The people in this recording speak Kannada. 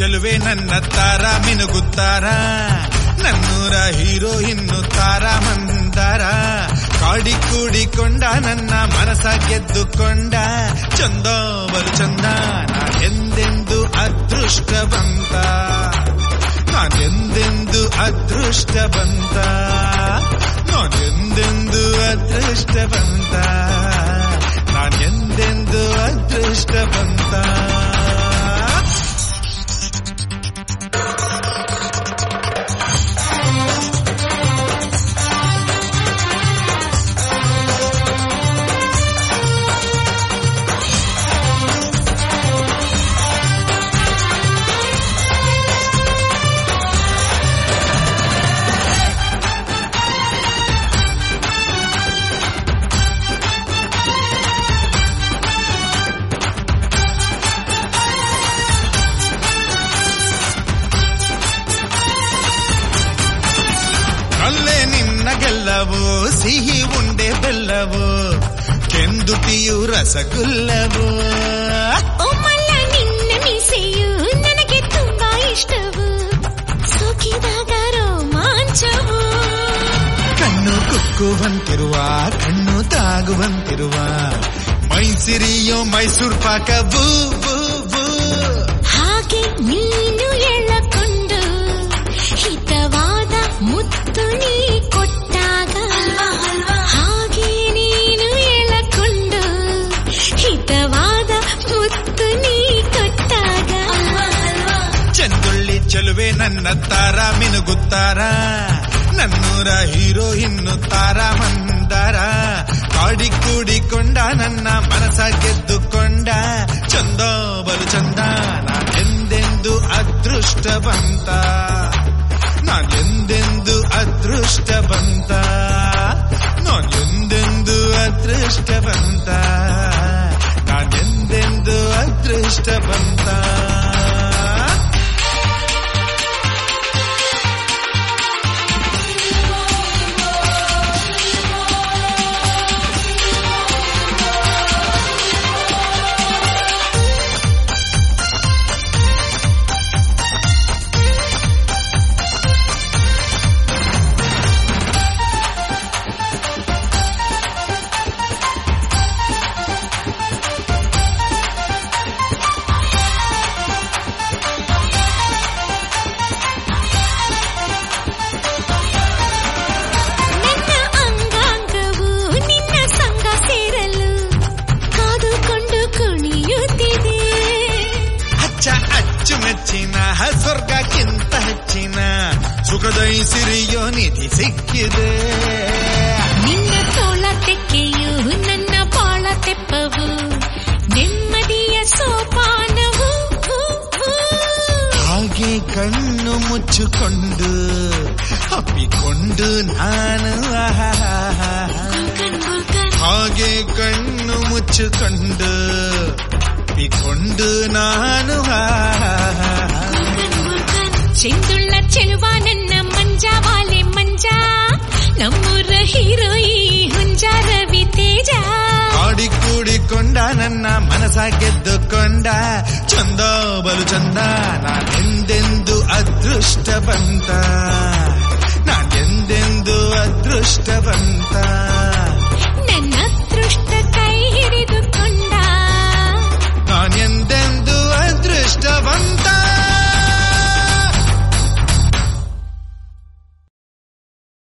ಚೆಲುವೆ ನನ್ನ ತಾರ ಮಿನುಗುತ್ತಾರ ನನ್ನೂರ ಹೀರೋಯಿನ್ನು ತಾರ ಮಂದಾರ ಕಾಡಿ ಕೂಡಿಕೊಂಡ ನನ್ನ ಮನಸ ಗೆದ್ದುಕೊಂಡ ಚಂದ ಬಲು ಚಂದ ನಾನೆಂದೆಂದು ಅದೃಷ್ಟವಂತ ನಾನೆಂದೆಂದು ಅದೃಷ್ಟವಂತ ನಾನೆಂದೆಂದು ಅದೃಷ್ಟವಂತ ನಾನೆಂದೆಂದು ಅದೃಷ್ಟವಂತ ಅಲ್ಲೇ ನಿನ್ನ ಗೆಲ್ಲವು ಸಿಹಿ ಉಂಡೆ ಬೆಲ್ಲವು ಕೆಂದುಟಿಯು ರಸಗುಲ್ಲವು ಒಮ್ಮಲ್ಲ ನಿನ್ನ ಮೀಸೆಯು ನನಗೆ ತುಂಬಾ ಇಷ್ಟವು ಸೋಕಿದಾಗ ರೋಮಾಂಚವು ಕಣ್ಣು ಕುಕ್ಕುವಂತಿರುವ ಕಣ್ಣು ತಾಗುವಂತಿರುವ ಮೈಸಿರಿಯೋ ಮೈಸೂರು ಪಾಕವು ಹಾಗೆ ನೀನು ಎಳಕೊಂಡು ಹಿತವಾದ ಮುತ್ತು ನೀ ಕೊಟ್ಟಾಗ ಹಾಗೆ ನೀನು ಎಳಕೊಂಡು ಹಿತವಾದ ಮುತ್ತು ನೀ ಕೊಟ್ಟಾಗ ಚಂದುಳ್ಳಿ ಚೆಲುವೆ ನನ್ನ ತಾರ ಮಿನುಗುತ್ತಾರ ನನ್ನೂರ ಹೀರೋಯಿನ್ನು ತಾರ ಮಂದಾರ ಕಾಡಿ ಕೂಡಿಕೊಂಡ ನನ್ನ ಮನಸ ಗೆದ್ದುಕೊಂಡ ಚಂದ ಬಲು ಚಂದ ನಾನೆಂದೆಂದು ಅದೃಷ್ಟವಂತ ನಾನೆಂದೆಂದು ಅದೃಷ್ಟವಂತ ನಾನೆಂದೆಂದು ಅದೃಷ್ಟವಂತ ನಾನೆಂದೆಂದು ಅದೃಷ್ಟವಂತ ಅಚ್ಚುಮೆಚ್ಚಿನ ಸ್ವರ್ಗಕ್ಕಿಂತ ಹೆಚ್ಚಿನ ಸುಖದೈ ಸಿರಿಯೋ ನಿಧಿ ಸಿಕ್ಕಿದೆ ನಿನ್ನ ತೋಳ ತೆಕ್ಕೆಯು ನನ್ನ ಬಾಳ ತೆಪ್ಪವು ನೆಮ್ಮದಿಯ ಸೋಪಾನವು ಹಾಗೆ ಕಣ್ಣು ಮುಚ್ಚಿಕೊಂಡು ಅಪ್ಪಿಕೊಂಡು ನಾನು ಹಾಗೆ ಕಣ್ಣು ಮುಚ್ಚಿಕೊಂಡು ಅಪ್ಪಿಕೊಂಡು ನಾನು ಚೆಂದುಳ್ಳ ಚೆಲುವ ನನ್ನ ಮಂಜಾವಾಲೆ ಮಂಜ ನಮ್ಮೂರ ಹೀರೋಯಿ ಹುಂಜ ರವಿ ತೇಜ ಕಾಡಿ ಕೂಡಿಕೊಂಡ ನನ್ನ ಮನಸ ಗೆದ್ದುಕೊಂಡ ಚಂದ ಬಲು ಚಂದ ನಾನೆಂದೆಂದು ಅದೃಷ್ಟವಂತ ನಾನೆಂದೆಂದು ಅದೃಷ್ಟವಂತ